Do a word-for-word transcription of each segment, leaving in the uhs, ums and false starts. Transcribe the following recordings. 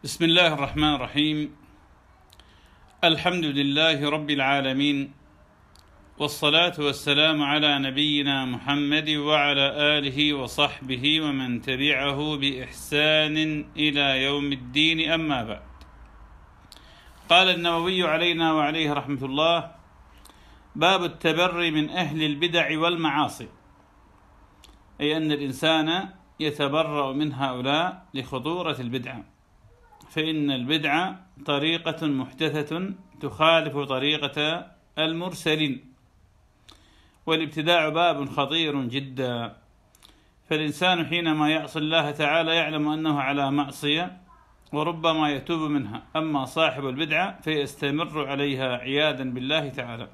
بسم الله الرحمن الرحيم. الحمد لله رب العالمين، والصلاة والسلام على نبينا محمد وعلى آله وصحبه ومن تبعه بإحسان إلى يوم الدين، أما بعد. قال النووي علينا وعليه رحمة الله: باب التبري من أهل البدع والمعاصي، أي أن الإنسان يتبرأ من هؤلاء لخطورة البدعة، فإن البدعة طريقة محدثة تخالف طريقة المرسلين، والابتداع باب خطير جدا. فالإنسان حينما يعصي الله تعالى يعلم أنه على معصية وربما يتوب منها، أما صاحب البدعة فيستمر عليها عياذا بالله تعالى.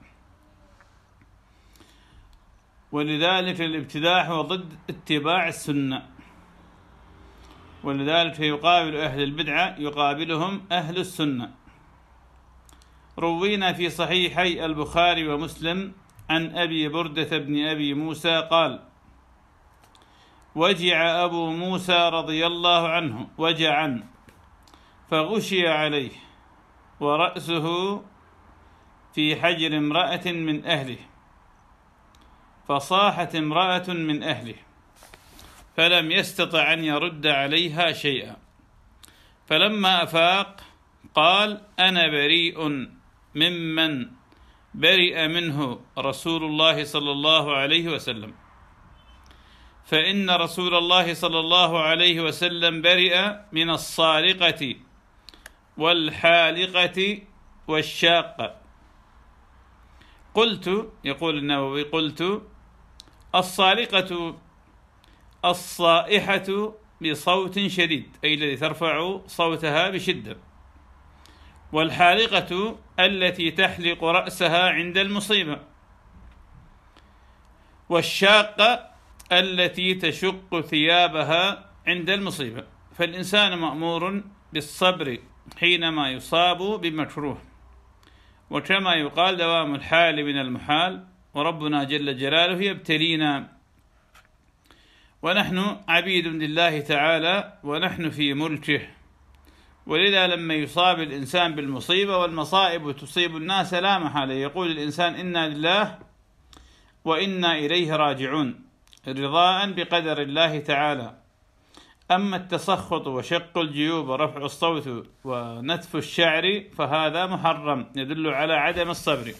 ولذلك الابتداع هو ضد اتباع السنة، ولذلك يقابل أهل البدعة يقابلهم أهل السنة. روينا في صحيحي البخاري ومسلم عن أبي بردة بن أبي موسى قال: وجع أبو موسى رضي الله عنه وجعا فغشي عليه ورأسه في حجر امرأة من أهله، فصاحت امرأة من أهله فلم يستطع أن يرد عليها شيئا، فلما أفاق قال: أنا بريء ممن برئ منه رسول الله صلى الله عليه وسلم، فإن رسول الله صلى الله عليه وسلم برئ من الصارقة والحالقة والشاقة. قلت، يقول النووي، قلت: الصارقة الصائحة بصوت شديد، أي الذي ترفع صوتها بشدة، والحالقة التي تحلق رأسها عند المصيبة، والشاقة التي تشق ثيابها عند المصيبة. فالإنسان مأمور بالصبر حينما يصاب بمكروه، وكما يقال: دوام الحال من المحال، وربنا جل جلاله يبتلينا ونحن عبيد لله تعالى ونحن في ملكه. ولذا لما يصاب الإنسان بالمصيبة، والمصائب تصيب الناس لا محالة، يقول الإنسان: إنا لله وإنا إليه راجعون، رضاء بقدر الله تعالى. أما التسخط وشق الجيوب ورفع الصوت ونتف الشعر فهذا محرم، يدل على عدم الصبر.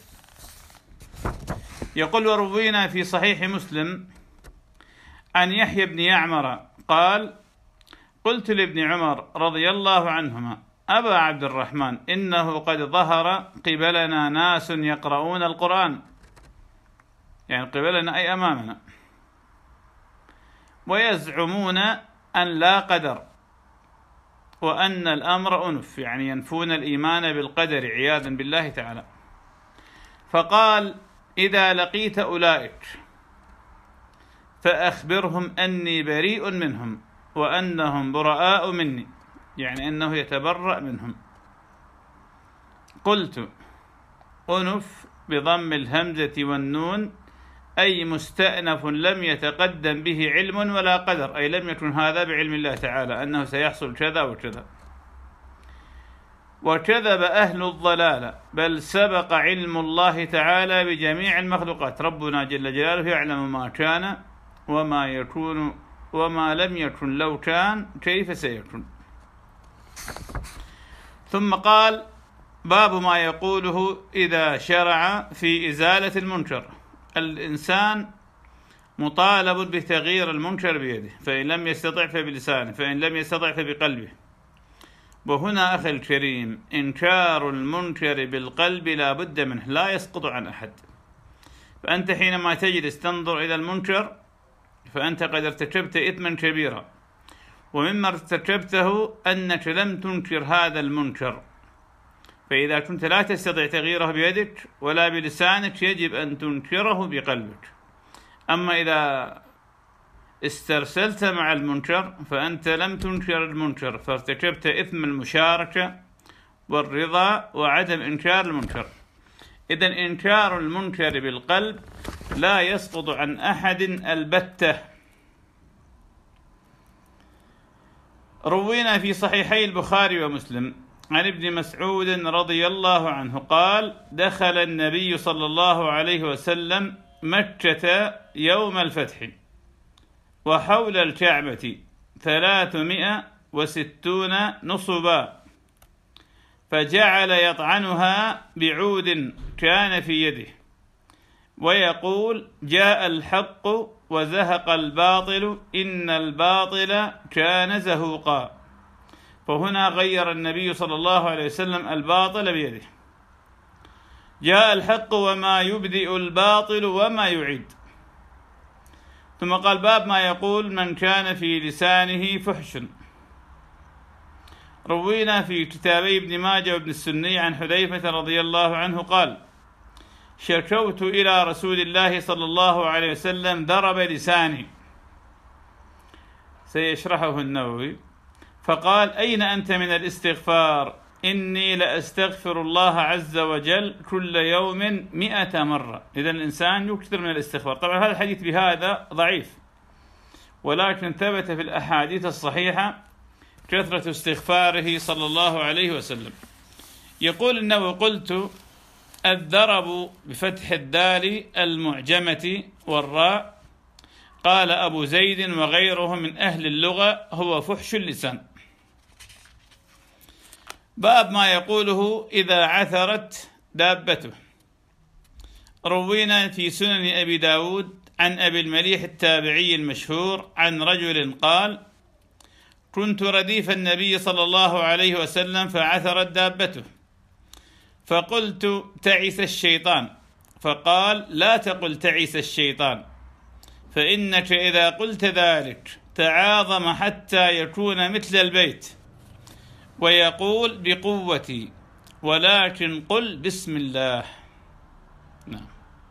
يقول: وروينا في صحيح مسلم عن يحيى بن يعمر قال: قلت لابن عمر رضي الله عنهما: أبا عبد الرحمن، إنه قد ظهر قبلنا ناس يقرؤون القرآن، يعني قبلنا أي أمامنا، ويزعمون أن لا قدر وأن الأمر أنف، يعني ينفون الإيمان بالقدر عياذا بالله تعالى. فقال: إذا لقيت أولئك فأخبرهم أني بريء منهم وأنهم براء مني، يعني أنه يتبرأ منهم. قلت: أنف بضم الهمزة والنون، أي مستأنف لم يتقدم به علم ولا قدر، أي لم يكن هذا بعلم الله تعالى أنه سيحصل كذا وكذا. وكذب أهل الضلال، بل سبق علم الله تعالى بجميع المخلوقات، ربنا جل جلاله يعلم ما كان وما يكون وما لم يكن لو كان كيف سيكون. ثم قال: باب ما يقوله إذا شرع في إزالة المنكر. الإنسان مطالب بتغيير المنكر بيده، فإن لم يستطع فبلسانه، فإن لم يستطع فبقلبه. وهنا أخي الكريم، إنكار المنكر بالقلب لا بد منه، لا يسقط عن أحد. فأنت حينما تجلس تنظر إلى المنكر فأنت قد ارتكبت إثما كبيرا، ومما ارتكبته أنك لم تنكر هذا المنكر. فإذا كنت لا تستطيع تغييره بيدك ولا بلسانك يجب أن تنكره بقلبك. أما إذا استرسلت مع المنكر فأنت لم تنكر المنكر، فارتكبت إثم المشاركة والرضا وعدم إنكار المنكر. إذن إنكار المنكر بالقلب لا يسقط عن أحد البتة. روينا في صحيحي البخاري ومسلم عن ابن مسعود رضي الله عنه قال: دخل النبي صلى الله عليه وسلم مكة يوم الفتح وحول الكعبة ثلاثمائة وستون نصبا، فجعل يطعنها بعود كان في يده ويقول: جاء الحق وزهق الباطل إن الباطل كان زهوقا. فهنا غير النبي صلى الله عليه وسلم الباطل بيده. جاء الحق وما يبدئ الباطل وما يعيد. ثم قال: باب ما يقول من كان في لسانه فحش. روينا في كتابي ابن ماجه وابن السني عن حذيفة رضي الله عنه قال: شكوت إلى رسول الله صلى الله عليه وسلم ضرب لساني، سيشرحه النووي، فقال: أين أنت من الاستغفار؟ إني لأستغفر الله عز وجل كل يوم مئة مرة. إذن الإنسان يكثر من الاستغفار. طبعا هذا الحديث بهذا ضعيف، ولكن ثبت في الأحاديث الصحيحة كثرة استغفاره صلى الله عليه وسلم. يقول النووي: قلت: الضرب بفتح الدال المعجمة والراء، قال أبو زيد وغيره من أهل اللغة، هو فحش اللسان. باب ما يقوله إذا عثرت دابته. روينا في سنن أبي داود عن أبي المليح التابعي المشهور عن رجل قال: كنت رديف النبي صلى الله عليه وسلم فعثرت دابته، فقلت: تعس الشيطان. فقال: لا تقل تعس الشيطان، فإنك إذا قلت ذلك تعاظم حتى يكون مثل البيت ويقول بقوتي، ولكن قل بسم الله. نعم.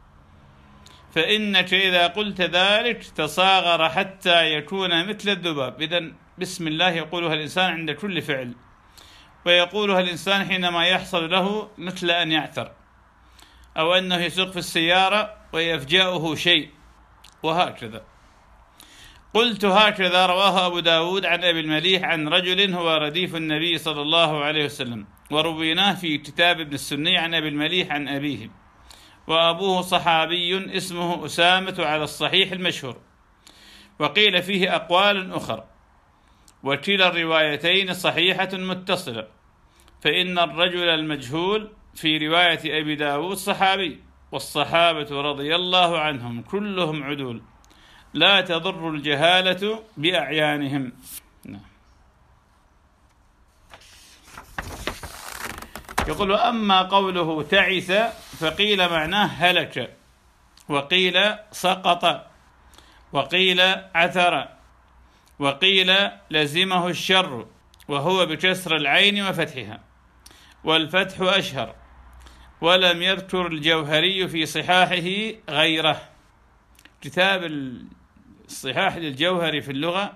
فإنك إذا قلت ذلك تصاغر حتى يكون مثل الذباب. إذن بسم الله يقولها الإنسان عند كل فعل، ويقولها الإنسان حينما يحصل له مثل أن يعثر، أو أنه يسوق في السيارة ويفجأه شيء، وهكذا. قلت: هكذا رواه أبو داود عن أبي المليح عن رجل هو رديف النبي صلى الله عليه وسلم، ورويناه في كتاب ابن السني عن أبي المليح عن أبيه، وأبوه صحابي اسمه أسامة على الصحيح المشهور، وقيل فيه أقوال أخرى، وكلا الروايتين صحيحة متصلة، فإن الرجل المجهول في رواية أبي داود صحابي، والصحابة رضي الله عنهم كلهم عدول، لا تضر الجهالة بأعيانهم. يقول: أما قوله تعس فقيل معناه هلك، وقيل سقط، وقيل عثر، وقيل لزمه الشر، وهو بكسر العين وفتحها، والفتح أشهر. ولم يذكر الجوهري في صحاحه غيره. كتاب الصحاح للجوهري في اللغة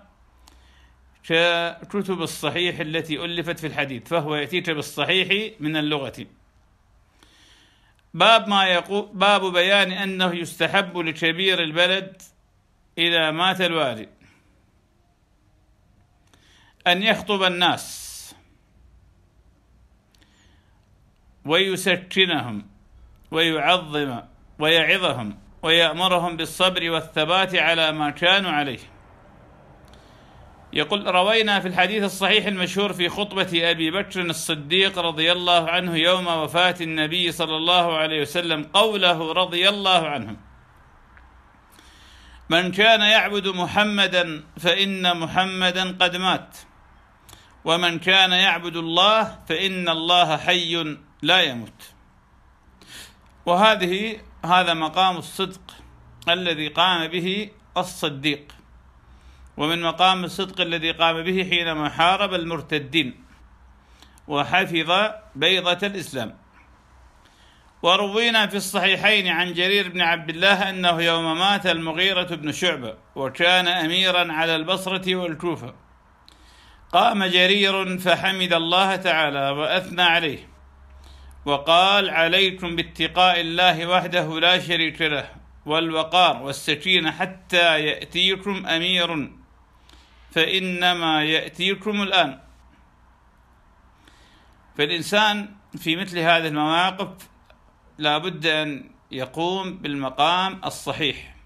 ككتب الصحيح التي ألفت في الحديث، فهو يأتيك بالصحيح من اللغة. باب ما يقول باب بيان أنه يستحب لكبير البلد إذا مات الوالي أن يخطب الناس ويسكنهم ويعظم ويعظهم ويأمرهم بالصبر والثبات على ما كانوا عليه. يقول: روينا في الحديث الصحيح المشهور في خطبة أبي بكر الصديق رضي الله عنه يوم وفاة النبي صلى الله عليه وسلم قوله رضي الله عنه: من كان يعبد محمدا فإن محمدا قد مات، ومن كان يعبد الله فإن الله حي لا يموت. وهذه هذا مقام الصدق الذي قام به الصديق، ومن مقام الصدق الذي قام به حينما حارب المرتدين وحفظ بيضة الإسلام. وروينا في الصحيحين عن جرير بن عبد الله أنه يوم مات المغيرة بن شعبة وكان أميرا على البصرة والكوفة، قام جرير فحمد الله تعالى وأثنى عليه وقال: عليكم باتقاء الله وحده لا شريك له والوقار والسكينة حتى يأتيكم أمير فإنما يأتيكم الآن. فالإنسان في مثل هذه المواقف لا بد أن يقوم بالمقام الصحيح.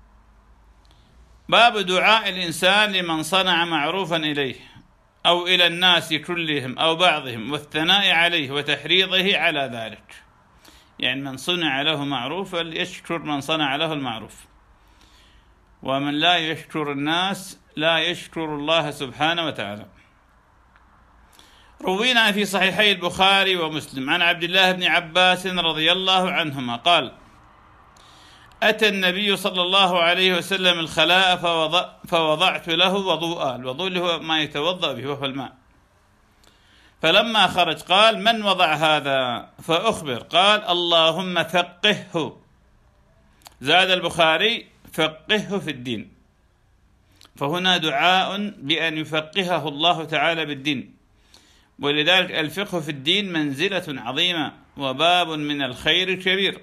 باب دعاء الإنسان لمن صنع معروفا إليه أو إلى الناس كلهم أو بعضهم، والثناء عليه وتحريضه على ذلك. يعني من صنع له معروف فليشكر من صنع له المعروف، ومن لا يشكر الناس لا يشكر الله سبحانه وتعالى. روينا في صحيحي البخاري ومسلم عن عبد الله بن عباس رضي الله عنهما قال: أتى النبي صلى الله عليه وسلم الخلاء فوضع فوضعت له وضوءا. الوضوء اللي هو ما يتوضأ به وهو الماء. فلما خرج قال: من وضع هذا؟ فأخبر قال: اللهم فقهه. زاد البخاري: فقهه في الدين. فهنا دعاء بأن يفقهه الله تعالى بالدين، ولذلك الفقه في الدين منزلة عظيمة وباب من الخير كبير.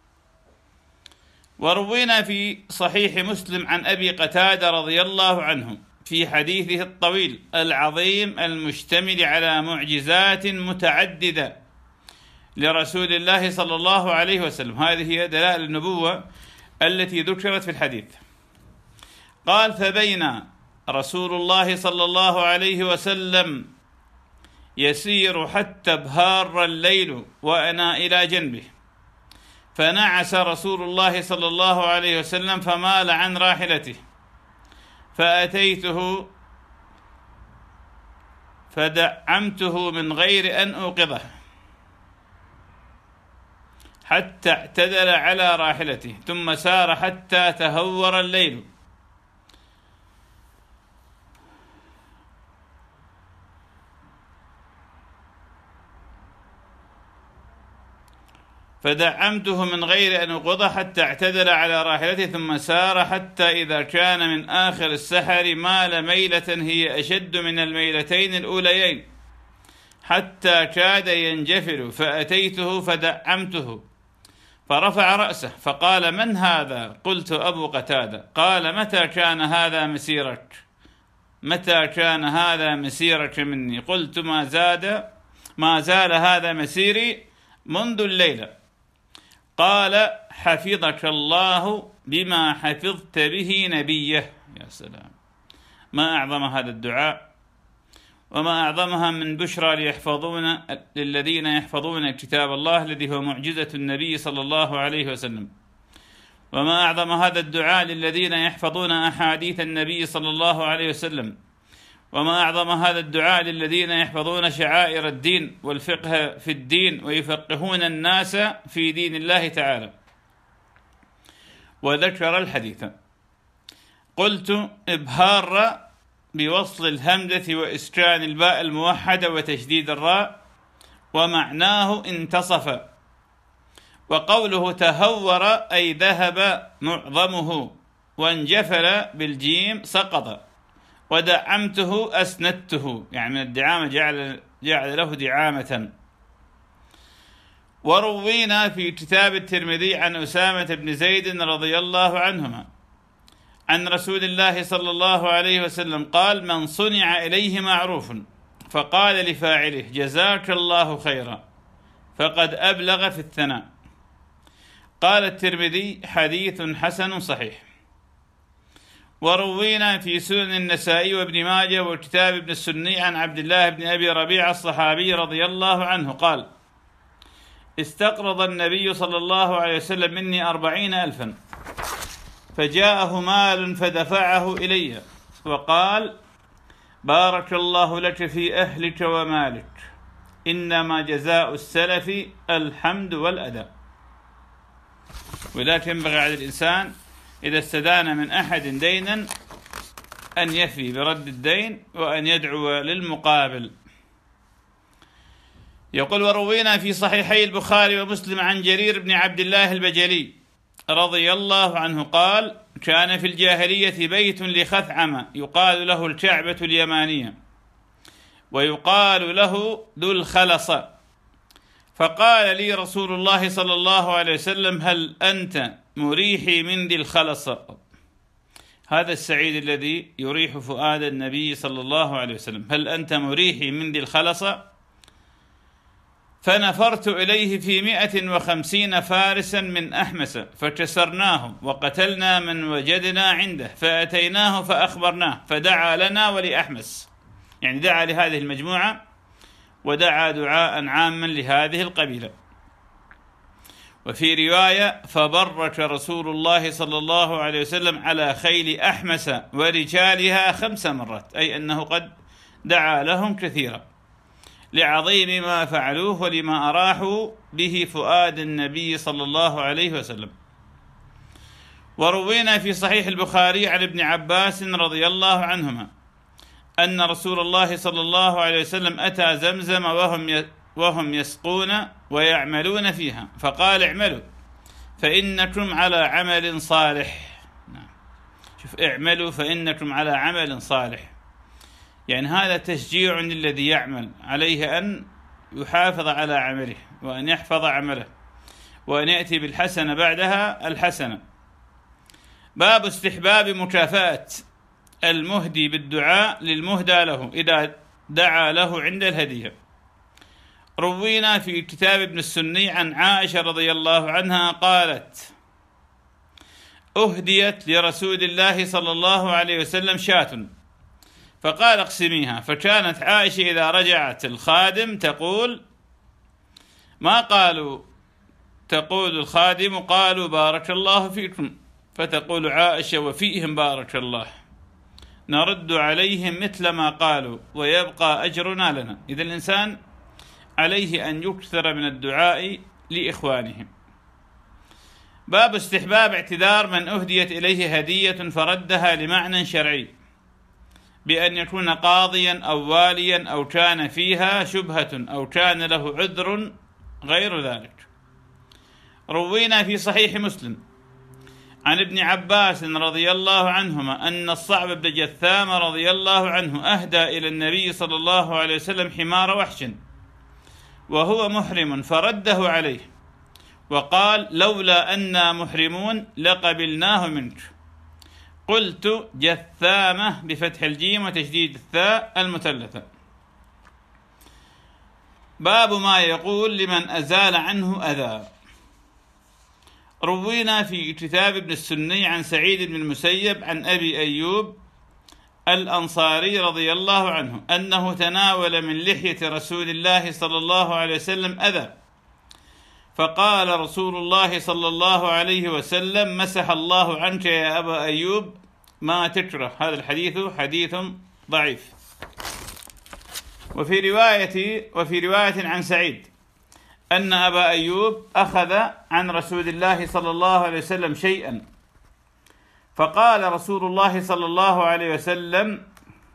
وروينا في صحيح مسلم عن أبي قتادة رضي الله عنه في حديثه الطويل العظيم المشتمل على معجزات متعددة لرسول الله صلى الله عليه وسلم. هذه هي دلائل النبوة التي ذكرت في الحديث. قال: فبين رسول الله صلى الله عليه وسلم يسير حتى ابهار الليل وأنا إلى جنبه، فنعس رسول الله صلى الله عليه وسلم فمال عن راحلته، فأتيته فدعمته من غير أن أوقظه حتى اعتدل على راحلته، ثم سار حتى تهور الليل، فدعمته من غير أن أوقظه حتى اعتدل على راحلته، ثم سار حتى إذا كان من آخر السحر مال ميلة هي أشد من الميلتين الأوليين حتى كاد ينجفل، فأتيته فدعمته فرفع رأسه فقال: من هذا؟ قلت: أبو قتادة. قال: متى كان هذا مسيرك؟ متى كان هذا مسيرك مني؟ قلت: ما زاد ما زال هذا مسيري منذ الليلة. قال: حفظك الله بما حفظت به نبيه. يا سلام، ما أعظم هذا الدعاء، وما أعظمها من بشرى ليحفظون للذين يحفظون كتاب الله الذي هو معجزة النبي صلى الله عليه وسلم، وما أعظم هذا الدعاء للذين يحفظون أحاديث النبي صلى الله عليه وسلم، وما أعظم هذا الدعاء للذين يحفظون شعائر الدين والفقه في الدين ويفقهون الناس في دين الله تعالى. وذكر الحديث. قلت: إبهار بوصل الهمزة وإسكان الباء الموحدة وتشديد الراء، ومعناه انتصف. وقوله تهور أي ذهب معظمه، وانجفل بالجيم سقط، ودعمته أسندته، يعني من الدعامة جعل, جعل له دعامة. وروينا في كتاب الترمذي عن أسامة بن زيد رضي الله عنهما عن رسول الله صلى الله عليه وسلم قال: من صنع إليه معروف فقال لفاعله: جزاك الله خيرا، فقد أبلغ في الثناء. قال الترمذي: حديث حسن صحيح. وروينا في سنن النسائي وابن ماجه وكتاب ابن السني عن عبد الله بن أبي ربيعة الصحابي رضي الله عنه قال: استقرض النبي صلى الله عليه وسلم مني أربعين ألفا، فجاءه مال فدفعه إلي وقال: بارك الله لك في أهلك ومالك، إنما جزاء السلف الحمد والأداء. ولكن ينبغي على الإنسان إذا استدان من أحد دينا أن يفي برد الدين وأن يدعو للمقابل. يقول: وروينا في صحيحي البخاري ومسلم عن جرير بن عبد الله البجلي رضي الله عنه قال: كان في الجاهلية بيت لخثعم يقال له الكعبة اليمانية، ويقال له ذو الخلصة. فقال لي رسول الله صلى الله عليه وسلم: هل أنت مريحي من ذي الخلصة؟ هذا السعيد الذي يريح فؤاد النبي صلى الله عليه وسلم، هل أنت مريحي من ذي الخلصة؟ فنفرت إليه في مئة وخمسين فارسا من أحمس فكسرناه وقتلنا من وجدنا عنده، فأتيناه فأخبرناه فدعا لنا ولأحمس، يعني دعا لهذه المجموعة ودعا دعاء عاما لهذه القبيلة. وفي رواية فبرك رسول الله صلى الله عليه وسلم على خيل أحمس ورجالها خمس مرات، أي أنه قد دعا لهم كثيرا لعظيم ما فعلوه ولما أراحوا به فؤاد النبي صلى الله عليه وسلم. وروينا في صحيح البخاري عن ابن عباس رضي الله عنهما أن رسول الله صلى الله عليه وسلم أتى زمزم وهم وهم يسقون ويعملون فيها، فقال اعملوا فإنكم على عمل صالح. نعم. شوف، اعملوا فإنكم على عمل صالح، يعني هذا تشجيع للذي يعمل، عليه أن يحافظ على عمله وأن يحفظ عمله وأن يأتي بالحسنة بعدها الحسنة. باب استحباب مكافأة المهدي بالدعاء للمهدى له إذا دعا له عند الهدية. روينا في كتاب ابن السني عن عائشة رضي الله عنها قالت: أهديت لرسول الله صلى الله عليه وسلم شاة فقال اقسميها، فكانت عائشة إذا رجعت الخادم تقول ما قالوا تقول الخادم قالوا بارك الله فيكم، فتقول عائشة وفيهم بارك الله، نرد عليهم مثل ما قالوا ويبقى أجرنا لنا. إذا الإنسان عليه أن يكثر من الدعاء لإخوانهم. باب استحباب اعتذار من أهديت إليه هدية فردها لمعنى شرعي، بأن يكون قاضيا أو واليا أو كان فيها شبهة أو كان له عذر غير ذلك. روينا في صحيح مسلم عن ابن عباس رضي الله عنهما أن الصعب بن جثام رضي الله عنه أهدى إلى النبي صلى الله عليه وسلم حمار وحش وهو محرم فرده عليه وقال لولا أننا محرمون لقبلناه منك. قلت جثامة بفتح الجيم وتشديد الثاء المثلثة. باب ما يقول لمن أزال عنه أذى. روينا في كتاب ابن السني عن سعيد بن المسيب عن أبي أيوب الأنصاري رضي الله عنه أنه تناول من لحية رسول الله صلى الله عليه وسلم أذى، فقال رسول الله صلى الله عليه وسلم مسح الله عنك يا أبا أيوب ما تكره. هذا الحديث حديث ضعيف. وفي رواية وفي رواية عن سعيد أن أبا أيوب أخذ عن رسول الله صلى الله عليه وسلم شيئا، فقال رسول الله صلى الله عليه وسلم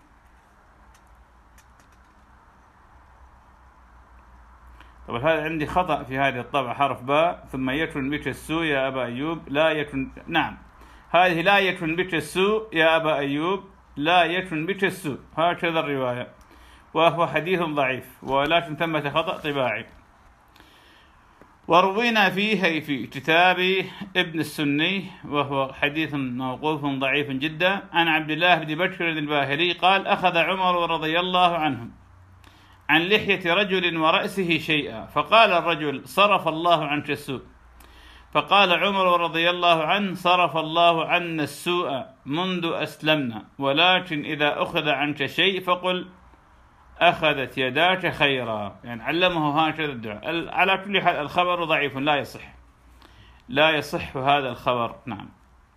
طبعا هذا عندي خطأ في هذه الطبعة، حرف باء ثم يكن بك السوء يا أبا أيوب لا يكن، نعم هذه لا يكن بك السوء يا أبا أيوب لا يكن بك السوء، هكذا الرواية، وهو حديث ضعيف ولكن ثمة خطأ طباعي. وروينا فيه في كتاب ابن السني وهو حديث موقوف ضعيف جدا عن عبد الله بن بكر الباهلي قال أخذ عمر رضي الله عنه عن لحية رجل ورأسه شيئا، فقال الرجل صرف الله عنك السوء، فقال عمر رضي الله عنه صرف الله عنا السوء منذ أسلمنا، ولكن إذا أخذ عنك شيء فقل أخذت يداك خيرا، يعني علمه هكذا الدعاء. على كل حال الخبر ضعيف لا يصح لا يصح هذا الخبر. نعم.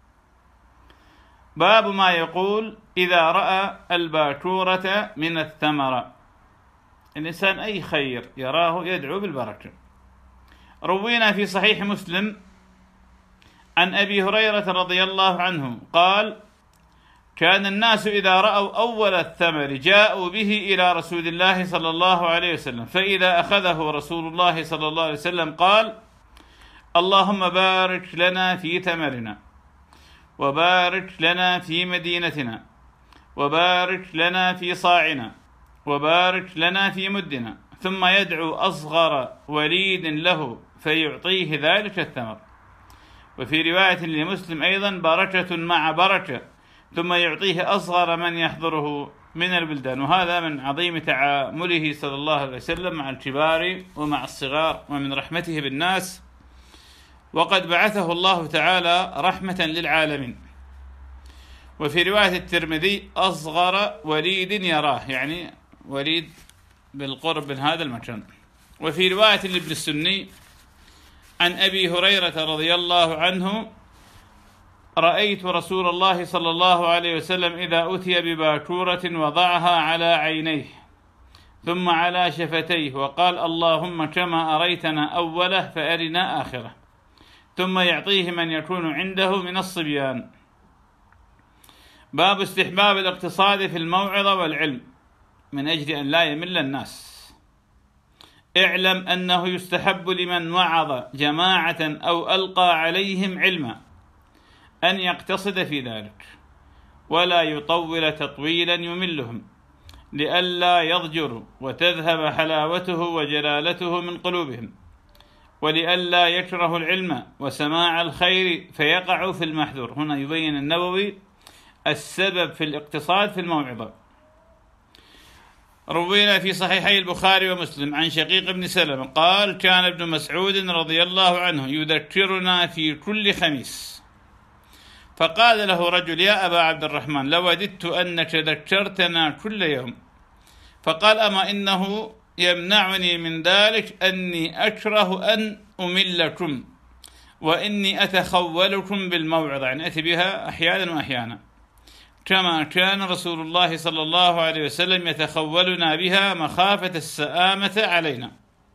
باب ما يقول إذا رأى الباكورة من الثمرة، الإنسان أي خير يراه يدعو بالبركة. روينا في صحيح مسلم عن أبي هريرة رضي الله عنه قال كان الناس إذا رأوا أول الثمر جاءوا به إلى رسول الله صلى الله عليه وسلم، فإذا أخذه رسول الله صلى الله عليه وسلم قال اللهم بارك لنا في ثمرنا وبارك لنا في مدينتنا وبارك لنا في صاعنا وبارك لنا في مدنا، ثم يدعو أصغر وليد له فيعطيه ذلك الثمر. وفي رواية لمسلم أيضا بركة مع بركة، ثم يعطيه أصغر من يحضره من البلدان. وهذا من عظيم تعامله صلى الله عليه وسلم مع الكبار ومع الصغار ومن رحمته بالناس، وقد بعثه الله تعالى رحمة للعالمين. وفي رواية الترمذي أصغر وليد يراه، يعني وليد بالقرب من هذا المكان. وفي رواية لابن السني عن أبي هريرة رضي الله عنه: رأيت رسول الله صلى الله عليه وسلم إذا أتي بباكورة وضعها على عينيه ثم على شفتيه وقال: اللهم كما أريتنا أوله فأرنا آخره، ثم يعطيه من يكون عنده من الصبيان. باب استحباب الاقتصاد في الموعظة والعلم من أجل أن لا يمل الناس. اعلم أنه يستحب لمن وعظ جماعة أو ألقى عليهم علما أن يقتصد في ذلك، ولا يطول تطويلا يملهم، لئلا يضجروا وتذهب حلاوته وجلالته من قلوبهم، ولئلا يكرهوا العلم وسماع الخير فيقعوا في المحذور. هنا يبين النووي السبب في الاقتصاد في الموعظة. روينا في صحيحي البخاري ومسلم عن شقيق بن سلمة قال: كان ابن مسعود رضي الله عنه يذكرنا في كل خميس، فقال له رجل: يا أبا عبد الرحمن، لوددت أنك ذكرتنا كل يوم. فقال: أما إنه يمنعني من ذلك أني أكره أن أملكم، وإني أتخولكم بالموعظة، يعني أتي بها أحيانا وأحيانا، كما كان رسول الله صلى الله عليه وسلم يتخولنا بها مخافة السآمة علينا.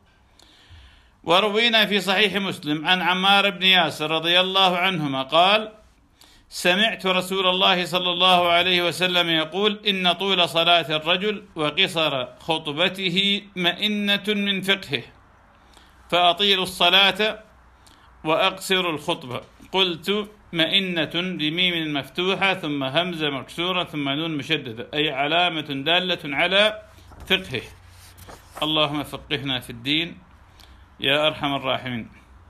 وروينا في صحيح مسلم عن عمار بن ياسر رضي الله عنهما قال: سمعت رسول الله صلى الله عليه وسلم يقول: إن طول صلاة الرجل وقصر خطبته مئنة من فقهه، فأطيلوا الصلاة وأقصروا الخطبة. قلت: مئنة بميم مفتوحة ثم همزة مكسورة ثم نون مشددة، أي علامة دالة على فقهه. اللهم فقهنا في الدين يا أرحم الراحمين.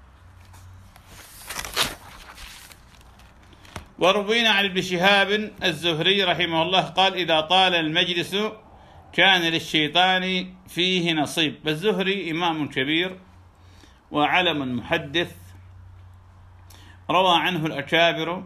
وروينا عن ابن شهاب الزهري رحمه الله قال: إذا طال المجلس كان للشيطان فيه نصيب. الزهري إمام كبير وعلم محدث، روى عنه الأكابر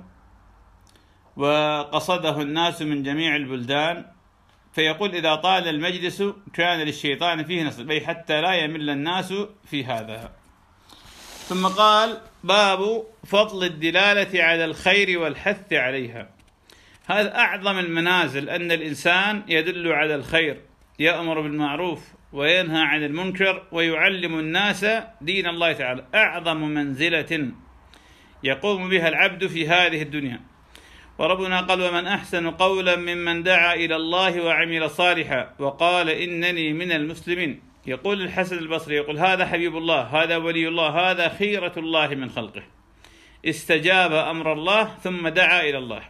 وقصده الناس من جميع البلدان، فيقول: إذا طال المجلس كان للشيطان فيه نصيب، أي حتى لا يمل الناس في هذا. ثم قال: باب فضل الدلالة على الخير والحث عليها. هذا أعظم المنازل، أن الإنسان يدل على الخير، يأمر بالمعروف وينهى عن المنكر ويعلم الناس دين الله تعالى. أعظم منزلة يقوم بها العبد في هذه الدنيا. وربنا قال: ومن أحسن قولا ممن دعا إلى الله وعمل صالحا وقال إنني من المسلمين. يقول الحسن البصري، يقول: هذا حبيب الله، هذا ولي الله، هذا خيرة الله من خلقه، استجاب أمر الله ثم دعا إلى الله.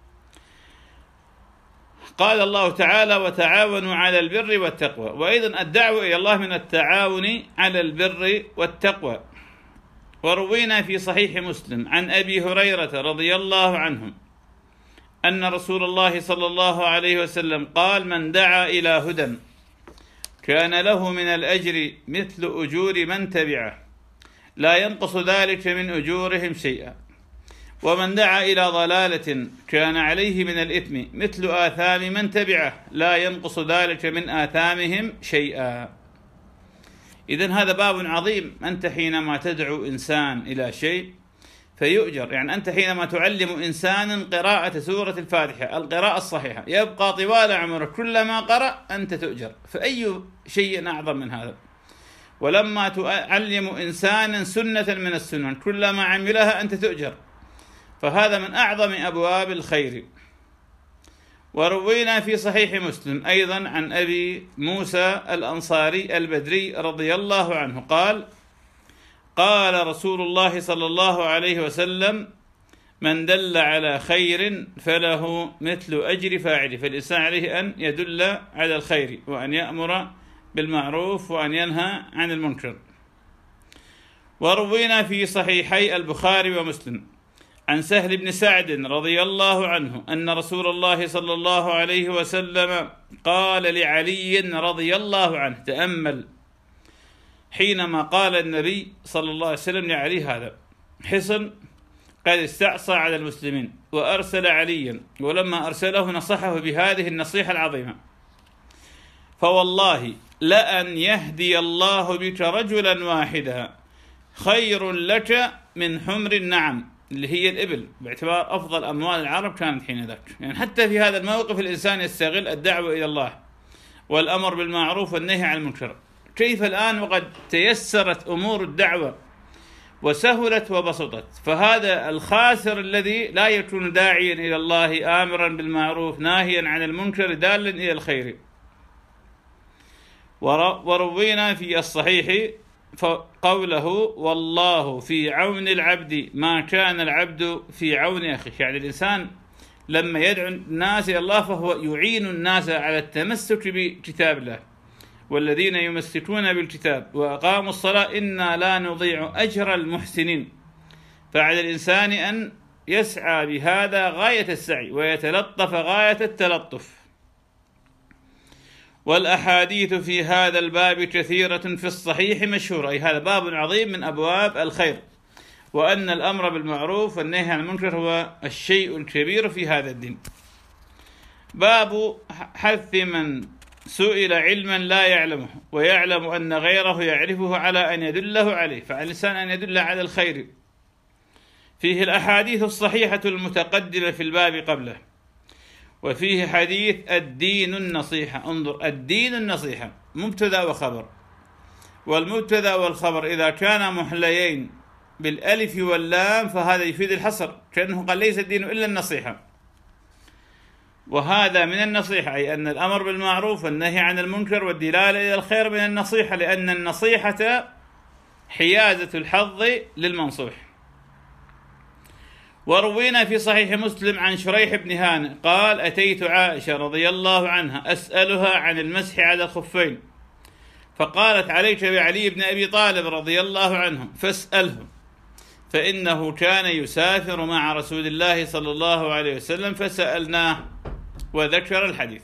قال الله تعالى: وتعاونوا على البر والتقوى. وأيضا الدعوة إلى الله من التعاون على البر والتقوى. وروينا في صحيح مسلم عن أبي هريرة رضي الله عنه أن رسول الله صلى الله عليه وسلم قال: من دعا إلى هدى كان له من الأجر مثل أجور من تبعه، لا ينقص ذلك من أجورهم شيئا، ومن دعا إلى ضلالة كان عليه من الإثم مثل آثام من تبعه، لا ينقص ذلك من آثامهم شيئا. إذن هذا باب عظيم. أنت حينما تدعو إنسان إلى شيء فيؤجر، يعني أنت حينما تعلم إنسانا قراءة سورة الفاتحة القراءة الصحيحة يبقى طوال عمرك كلما قرأ أنت تؤجر، فأي شيء أعظم من هذا؟ ولما تعلم إنسانا سنة من السنن كلما عملها أنت تؤجر، فهذا من أعظم أبواب الخير. وروينا في صحيح مسلم أيضا عن أبي موسى الأنصاري البدري رضي الله عنه قال: قال رسول الله صلى الله عليه وسلم: من دل على خير فله مثل أجر فاعله. فالإنسان عليه أن يدل على الخير وأن يأمر بالمعروف وأن ينهى عن المنكر. وروينا في صحيحي البخاري ومسلم عن سهل بن سعد رضي الله عنه أن رسول الله صلى الله عليه وسلم قال لعلي رضي الله عنه، تأمل حينما قال النبي صلى الله عليه وسلم لعلي هذا حصن قد استعصى على المسلمين، وأرسل عليا، ولما أرسله نصحه بهذه النصيحة العظيمة: فوالله لأن يهدي الله بك رجلا واحدا خير لك من حمر النعم، اللي هي الإبل، باعتبار أفضل أموال العرب كانت حين ذاك. يعني حتى في هذا الموقف الإنسان يستغل الدعوة إلى الله والأمر بالمعروف والنهي عن المنكر. كيف الآن وقد تيسرت أمور الدعوة وسهلت وبسطت، فهذا الخاسر الذي لا يكون داعيا إلى الله آمرا بالمعروف ناهيا عن المنكر دالا إلى الخير. وروينا في الصحيح قوله: والله في عون العبد ما كان العبد في عون أخيه. يعني الإنسان لما يدعو الناس إلى الله فهو يعين الناس على التمسك بكتاب الله، والذين يمسكون بالكتاب وأقاموا الصلاة إنا لا نضيع أجر المحسنين. فعلى الإنسان أن يسعى بهذا غاية السعي ويتلطف غاية التلطف. والأحاديث في هذا الباب كثيرة في الصحيح مشهورة، أي هذا باب عظيم من أبواب الخير، وأن الأمر بالمعروف والنهي عن المنكر هو الشيء الكبير في هذا الدين. باب حث من سئل علما لا يعلمه ويعلم أن غيره يعرفه على أن يدله عليه، فعلى الإنسان أن يدل على الخير. فيه الأحاديث الصحيحة المتقدمة في الباب قبله، وفيه حديث الدين النصيحة. انظر، الدين النصيحة مبتدأ وخبر، والمبتدأ والخبر إذا كانا محليين بالألف واللام فهذا يفيد الحصر، كأنه قال ليس الدين إلا النصيحة، وهذا من النصيحة، أي أن الأمر بالمعروف والنهي عن المنكر والدلالة إلى الخير من النصيحة، لأن النصيحة حيازة الحظ للمنصوح. وروينا في صحيح مسلم عن شريح بن هانئ قال: أتيت عائشة رضي الله عنها أسألها عن المسح على الخفين، فقالت: عليك بعلي بن أبي طالب رضي الله عنه فاسأله، فإنه كان يسافر مع رسول الله صلى الله عليه وسلم، فسألناه، وذكر الحديث.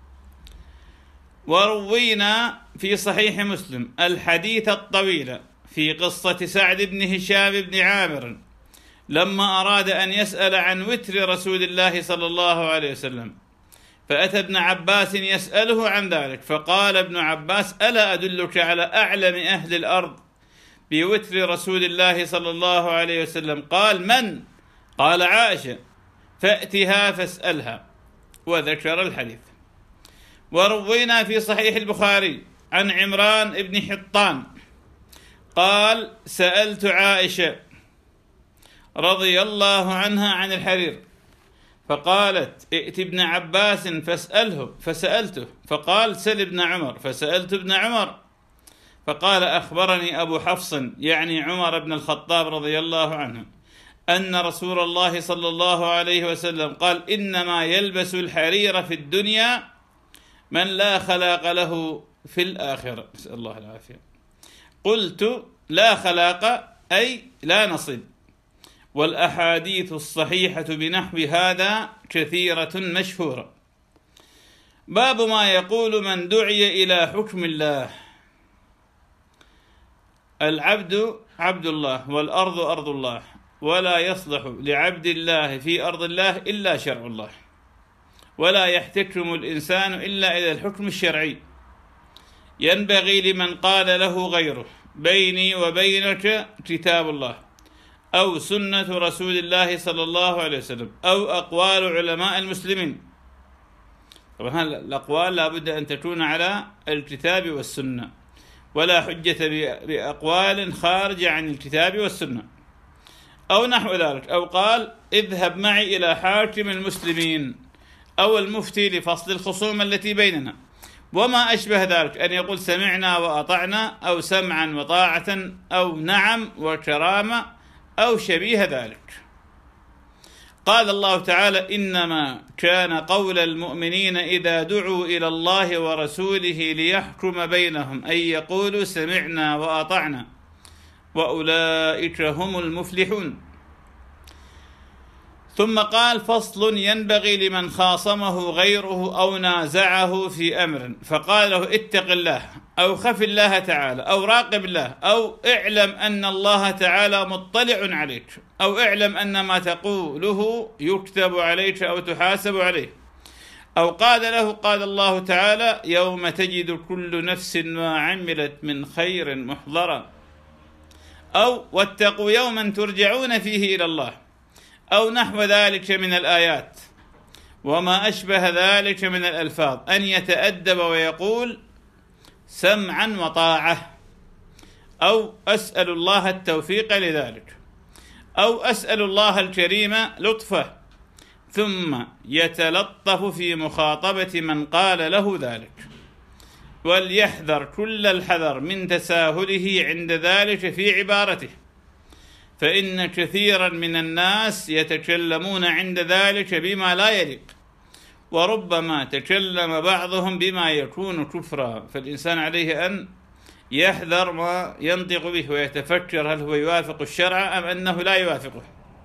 وروينا في صحيح مسلم الحديث الطويل في قصة سعد بن هشام بن عامر لما أراد أن يسأل عن وتر رسول الله صلى الله عليه وسلم، فأتى ابن عباس يسأله عن ذلك، فقال ابن عباس: ألا أدلك على أعلم أهل الأرض بوتر رسول الله صلى الله عليه وسلم؟ قال: من؟ قال: عائشة، فأتها فاسألها، وذكر الحديث. وروينا في صحيح البخاري عن عمران بن حطان قال: سألت عائشة رضي الله عنها عن الحرير، فقالت: ائت ابن عباس فاسأله، فسألته، فقال: سل ابن عمر، فسألت ابن عمر، فقال: أخبرني أبو حفص، يعني عمر بن الخطاب رضي الله عنه، أن رسول الله صلى الله عليه وسلم قال: إنما يلبس الحرير في الدنيا من لا خلاق له في الآخرة. نسأل الله العافية. قلت: لا خلاق أي لا نصيب. والأحاديث الصحيحة بنحو هذا كثيرة مشهورة. باب ما يقول من دعي إلى حكم الله. العبد عبد الله، والأرض أرض الله، ولا يصلح لعبد الله في أرض الله إلا شرع الله، ولا يحتكم الإنسان إلا إلى الحكم الشرعي. ينبغي لمن قال له غيره: بيني وبينك كتاب الله، أو سنة رسول الله صلى الله عليه وسلم، أو أقوال علماء المسلمين. طبعا الأقوال لا بد أن تكون على الكتاب والسنة، ولا حجة بأقوال خارجة عن الكتاب والسنة، أو نحو ذلك. أو قال: اذهب معي إلى حاكم المسلمين أو المفتي لفصل الخصوم التي بيننا، وما أشبه ذلك، أن يقول سمعنا وأطعنا، أو سمعا وطاعة، أو نعم وكرامة، أو شبيه ذلك. قال الله تعالى: إنما كان قول المؤمنين إذا دعوا إلى الله ورسوله ليحكم بينهم أن يقولوا سمعنا وأطعنا وأولئك هم المفلحون. ثم قال: فصل: ينبغي لمن خاصمه غيره أو نازعه في أمر فقال له اتق الله أو خف الله تعالى أو راقب الله أو اعلم أن الله تعالى مطلع عليك أو اعلم أن ما تقوله يكتب عليك أو تحاسب عليه، أو قال له قال الله تعالى: يوم تجد كل نفس ما عملت من خير محضرا، أو واتقوا يوما ترجعون فيه إلى الله، أو نحو ذلك من الآيات وما أشبه ذلك من الألفاظ، أن يتأدب ويقول سمعا وطاعة، أو أسأل الله التوفيق لذلك، أو أسأل الله الكريم لطفه، ثم يتلطف في مخاطبة من قال له ذلك، وليحذر كل الحذر من تساهله عند ذلك في عبارته، فإن كثيرا من الناس يتكلمون عند ذلك بما لا يليق، وربما تكلم بعضهم بما يكون كفرا، فالإنسان عليه أن يحذر ما ينطق به ويتفكر هل هو يوافق الشرع أم أنه لا يوافقه.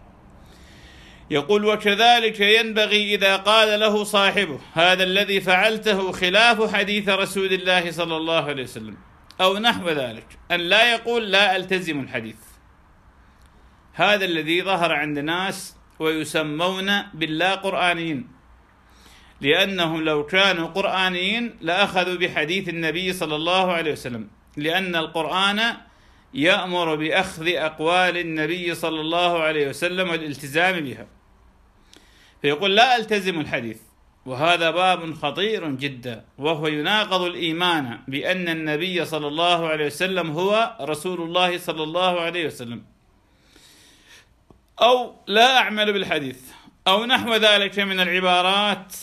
يقول: وكذلك ينبغي إذا قال له صاحبه هذا الذي فعلته خلاف حديث رسول الله صلى الله عليه وسلم أو نحو ذلك أن لا يقول لا ألتزم الحديث. هذا الذي ظهر عند ناس ويسمون باللا قرآنيين، لأنهم لو كانوا قرآنيين لأخذوا بحديث النبي صلى الله عليه وسلم، لأن القرآن يأمر بأخذ أقوال النبي صلى الله عليه وسلم والالتزام بها، فيقول لا ألتزم الحديث، وهذا باب خطير جدا، وهو يناقض الإيمان بأن النبي صلى الله عليه وسلم هو رسول الله صلى الله عليه وسلم، أو لا أعمل بالحديث، أو نحو ذلك من العبارات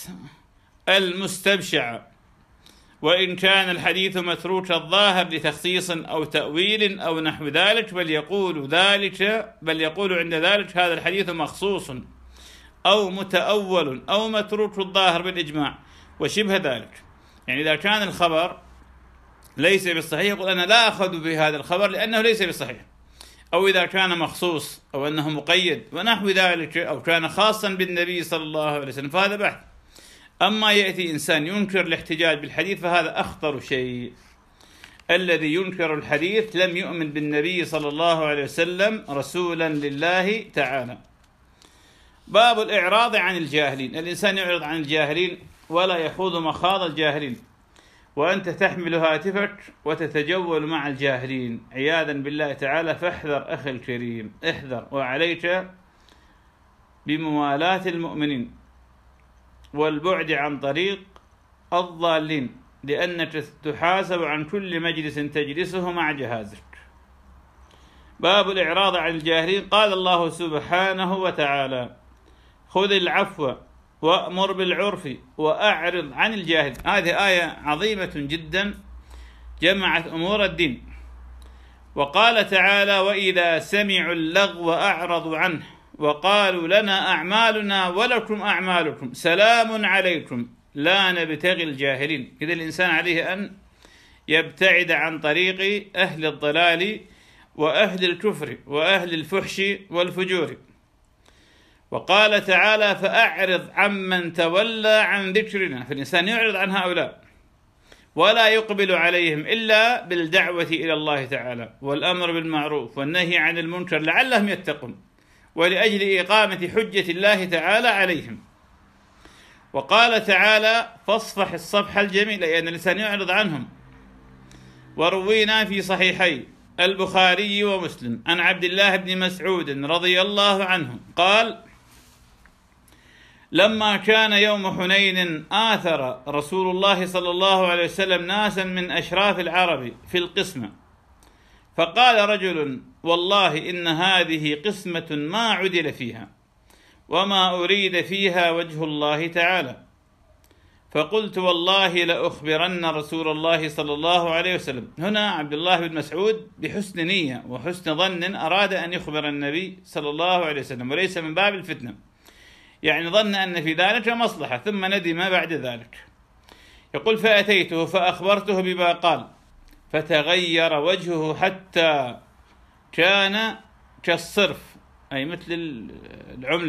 المستبشعة، وإن كان الحديث متروك الظاهر لتخصيص أو تأويل أو نحو ذلك، بل يقول ذلك بل يقول عند ذلك هذا الحديث مخصوص أو متأول أو متروك الظاهر بالإجماع وشبه ذلك. يعني إذا كان الخبر ليس بالصحيح يقول أنا لا أخذ بهذا الخبر لأنه ليس بالصحيح، أو إذا كان مخصوص أو أنه مقيد ونحو ذلك، أو كان خاصا بالنبي صلى الله عليه وسلم، فهذا بحث. أما يأتي إنسان ينكر الاحتجاج بالحديث فهذا أخطر شيء. الذي ينكر الحديث لم يؤمن بالنبي صلى الله عليه وسلم رسولا لله تعالى. باب الإعراض عن الجاهلين. الإنسان يعرض عن الجاهلين ولا يخوض مخاض الجاهلين، وأنت تحمل هاتفك وتتجول مع الجاهلين عياذا بالله تعالى، فاحذر أخي الكريم، احذر، وعليك بموالاة المؤمنين والبعد عن طريق الضالين، لأنك تحاسب عن كل مجلس تجلسه مع جهازك. باب الإعراض عن الجاهلين. قال الله سبحانه وتعالى: خذ العفو وأمر بالعرف وأعرض عن الجاهل. هذه آية عظيمة جدا جمعت أمور الدين. وقال تعالى: وإذا سمعوا اللغو أعرضوا عنه وقالوا لنا أعمالنا ولكم أعمالكم سلام عليكم لا نبتغي الجاهلين. إذا الإنسان عليه أن يبتعد عن طريق أهل الضلال وأهل الكفر وأهل الفحش والفجور. وقال تعالى: فأعرض عمن تولى عن ذكرنا. فالإنسان يعرض عن هؤلاء ولا يقبل عليهم إلا بالدعوة إلى الله تعالى والأمر بالمعروف والنهي عن المنكر لعلهم يتقون، ولأجل إقامة حجة الله تعالى عليهم. وقال تعالى: فاصفح الصفح الجميل، لأن الإنسان يعرض عنهم. وروينا في صحيحي البخاري ومسلم عن عبد الله بن مسعود رضي الله عنه قال: لما كان يوم حنين آثر رسول الله صلى الله عليه وسلم ناسا من أشراف العرب في القسمة، فقال رجل: والله إن هذه قسمة ما عدل فيها وما أريد فيها وجه الله تعالى. فقلت: والله لأخبرن رسول الله صلى الله عليه وسلم. هنا عبد الله بن مسعود بحسن نية وحسن ظن أراد أن يخبر النبي صلى الله عليه وسلم، وليس من باب الفتنة، يعني ظن أن في ذلك مصلحة، ثم ندم بعد ذلك. يقول: فأتيته فأخبرته بما قال، فتغير وجهه حتى كان كالصرف، أي مثل العملة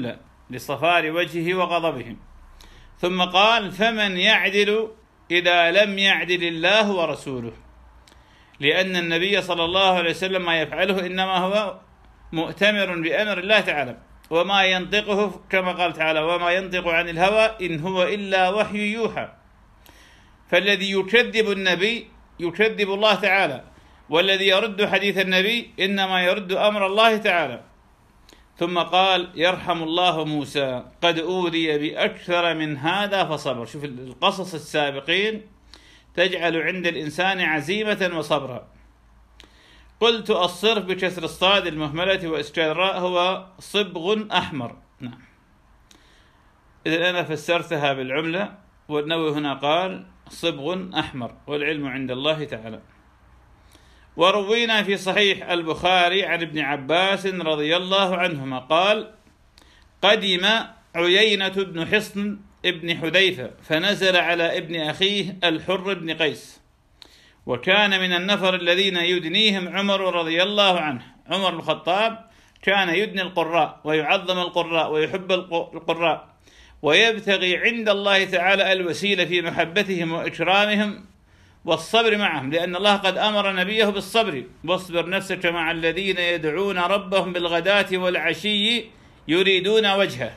لصفار وجهه وغضبه. ثم قال: فمن يعدل إذا لم يعدل الله ورسوله، لأن النبي صلى الله عليه وسلم ما يفعله إنما هو مؤتمر بأمر الله تعالى، وما ينطقه كما قال تعالى: وما ينطق عن الهوى إن هو إلا وحي يوحى. فالذي يكذب النبي يكذب الله تعالى، والذي يرد حديث النبي إنما يرد أمر الله تعالى. ثم قال: يرحم الله موسى قد أوذي بأكثر من هذا فصبر. شوف القصص السابقين تجعل عند الإنسان عزيمة وصبرا. قلت: الصرف بكسر الصاد المهملة وإسكان الراء هو صبغ أحمر. نعم. إذا أنا فسرتها بالعملة، والنووي هنا قال صبغ أحمر، والعلم عند الله تعالى. وروينا في صحيح البخاري عن ابن عباس رضي الله عنهما قال: قدم عيينة بن حصن ابن حذيفة فنزل على ابن أخيه الحر بن قيس، وكان من النفر الذين يدنيهم عمر رضي الله عنه. عمر بن الخطاب كان يدني القراء ويعظم القراء ويحب القراء، ويبتغي عند الله تعالى الوسيلة في محبتهم وإكرامهم والصبر معهم، لأن الله قد أمر نبيه بالصبر: واصبر نفسك مع الذين يدعون ربهم بالغداة والعشي يريدون وجهه.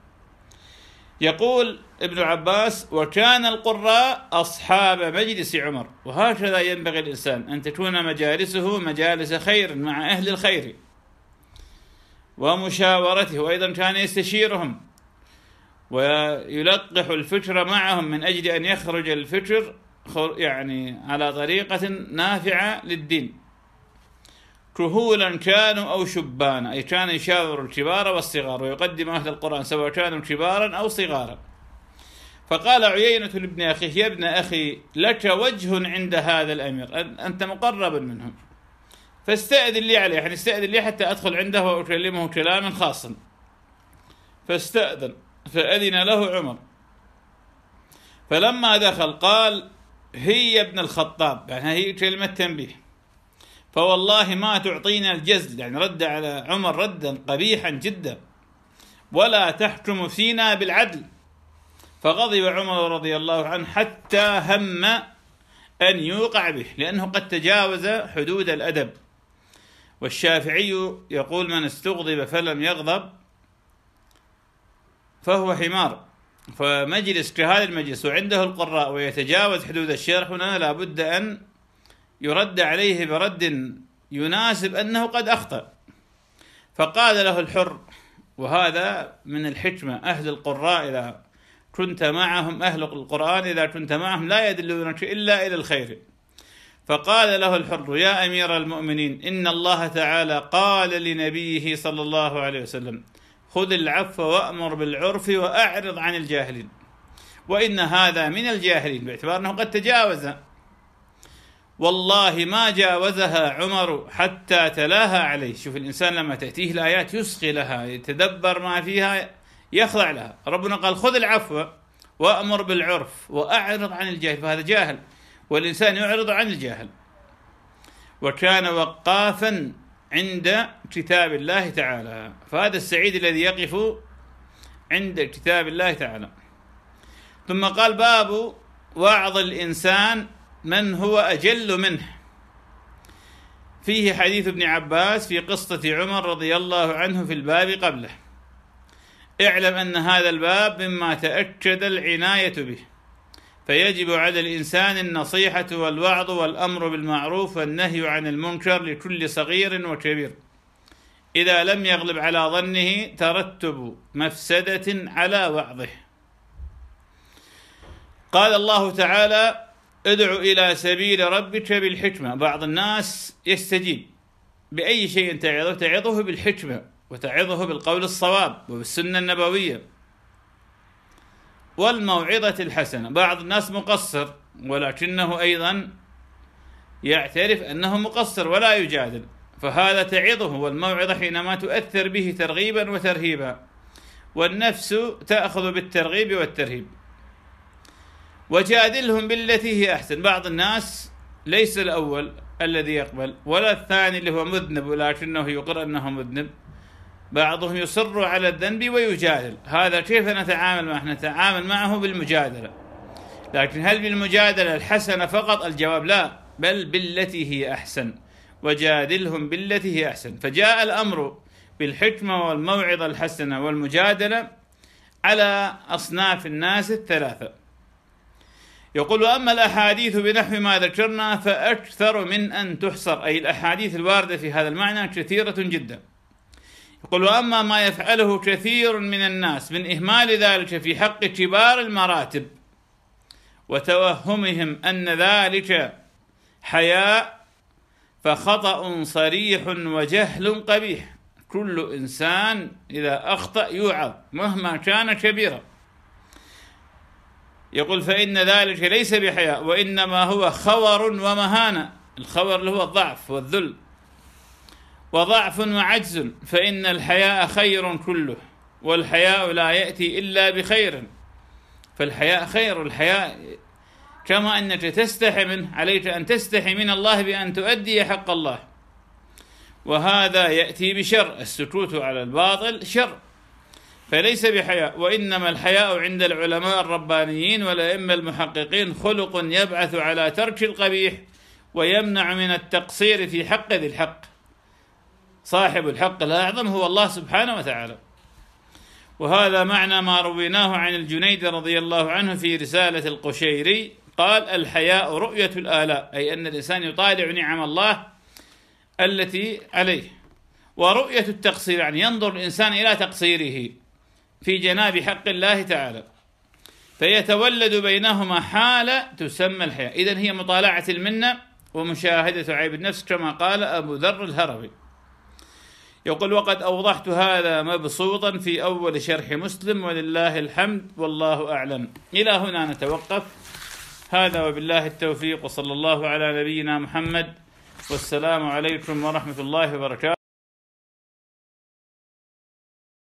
يقول ابن عباس: وكان القراء أصحاب مجلس عمر. وهكذا ينبغي الإنسان أن تكون مجالسه مجالس خير مع أهل الخير ومشاورته، وأيضا كان يستشيرهم ويلقح الفكر معهم من أجل أن يخرج الفكر يعني على طريقة نافعة للدين. كهولا كانوا أو شبانا، أي كان يشاور الكبار والصغار ويقدم أهل القرآن سواء كانوا كبارا أو صغارا. فقال عيينة لابن أخيه: يا ابن أخي لك وجه عند هذا الأمير، أنت مقرب منهم، فاستأذن لي عليه، يعني استأذن لي حتى أدخل عنده وأكلمه كلاما خاصا. فاستأذن، فأذن له عمر. فلما دخل قال: هي ابن الخطاب، يعني هي كلمة تنبيه، فوالله ما تعطينا الجزل، يعني رد على عمر ردا قبيحا جدا، ولا تحكم فينا بالعدل. فغضب عمر رضي الله عنه حتى هم أن يوقع به، لأنه قد تجاوز حدود الأدب. والشافعي يقول: من استغضب فلم يغضب فهو حمار. فمجلس كهذا المجلس وعنده القراء ويتجاوز حدود الشرع، هنا لا بد أن يرد عليه برد يناسب أنه قد أخطأ. فقال له الحر، وهذا من الحكمة: أهل القراء إذا كنت معهم، أهل القرآن إذا كنت معهم لا يدلونك إلا إلى الخير. فقال له الحر: يا أمير المؤمنين، إن الله تعالى قال لنبيه صلى الله عليه وسلم: خذ العفو وأمر بالعرف وأعرض عن الجاهلين. وإن هذا من الجاهلين، باعتبار أنه قد تجاوز. والله ما جاوزها عمر حتى تلاها عليه. شوف الإنسان لما تأتيه الآيات يصغي لها، يتدبر ما فيها، يخضع لها. ربنا قال: خذ العفو وأمر بالعرف وأعرض عن الجاهل، فهذا جاهل، والإنسان يعرض عن الجاهل. وكان وقافا عند كتاب الله تعالى، فهذا السعيد الذي يقف عند كتاب الله تعالى. ثم قال: باب وعظ الإنسان من هو أجل منه. فيه حديث ابن عباس في قصة عمر رضي الله عنه في الباب قبله. اعلم أن هذا الباب مما تأكد العناية به، فيجب على الإنسان النصيحة والوعظ والأمر بالمعروف والنهي عن المنكر لكل صغير وكبير، إذا لم يغلب على ظنه ترتب مفسدة على وعظه. قال الله تعالى: ادع إلى سبيل ربك بالحكمة. بعض الناس يستجيب بأي شيء تعظه، تعظه بالحكمة وتعظه بالقول الصواب وبالسنة النبوية والموعظة الحسنة. بعض الناس مقصر، ولكنه أيضا يعترف أنه مقصر ولا يجادل، فهذا تعظه. والموعظة حينما تؤثر به ترغيبا وترهيبا، والنفس تأخذ بالترغيب والترهيب. وجادلهم بالتي هي أحسن. بعض الناس ليس الأول الذي يقبل ولا الثاني اللي هو مذنب ولكنه يقر أنه مذنب، بعضهم يصر على الذنب ويجادل. هذا كيف نتعامل معه؟ نتعامل معه بالمجادلة. لكن هل بالمجادلة الحسنة فقط؟ الجواب لا، بل بالتي هي أحسن، وجادلهم بالتي هي أحسن. فجاء الأمر بالحكمة والموعظة الحسنة والمجادلة على أصناف الناس الثلاثة. يقول: أما الأحاديث بنحو ما ذكرنا فأكثر من أن تحصر، أي الأحاديث الواردة في هذا المعنى كثيرة جدا. يقول: وأما ما يفعله كثير من الناس من إهمال ذلك في حق كبار المراتب وتوهمهم أن ذلك حياء فخطأ صريح وجهل قبيح. كل إنسان إذا أخطأ يوعظ مهما كان كبيرا. يقول: فإن ذلك ليس بحياء، وإنما هو خور ومهانة. الخور اللي هو الضعف والذل، وضعف وعجز. فإن الحياء خير كله، والحياء لا يأتي إلا بخير. فالحياء خير. الحياء كما أنك تستحي منه، عليك أن تستحي من الله بأن تؤدي حق الله، وهذا يأتي بشر. السكوت على الباطل شر، فليس بحياء. وإنما الحياء عند العلماء الربانيين والأئمة المحققين خلق يبعث على ترك القبيح ويمنع من التقصير في حق ذي الحق. صاحب الحق الأعظم هو الله سبحانه وتعالى. وهذا معنى ما رويناه عن الجنيد رضي الله عنه في رسالة القشيري، قال: الحياء رؤية الآلاء، أي أن الإنسان يطالع نعم الله التي عليه. ورؤية التقصير يعني ينظر الإنسان إلى تقصيره في جناب حق الله تعالى، فيتولد بينهما حالة تسمى الحياء. إذن هي مطالعة المنة ومشاهدة عيب النفس، كما قال أبو ذر الهروي. يقول: وقد أوضحت هذا مبسوطا في أول شرح مسلم، ولله الحمد، والله أعلم. إلى هنا نتوقف. هذا وبالله التوفيق، وصلى الله على نبينا محمد، والسلام عليكم ورحمة الله وبركاته.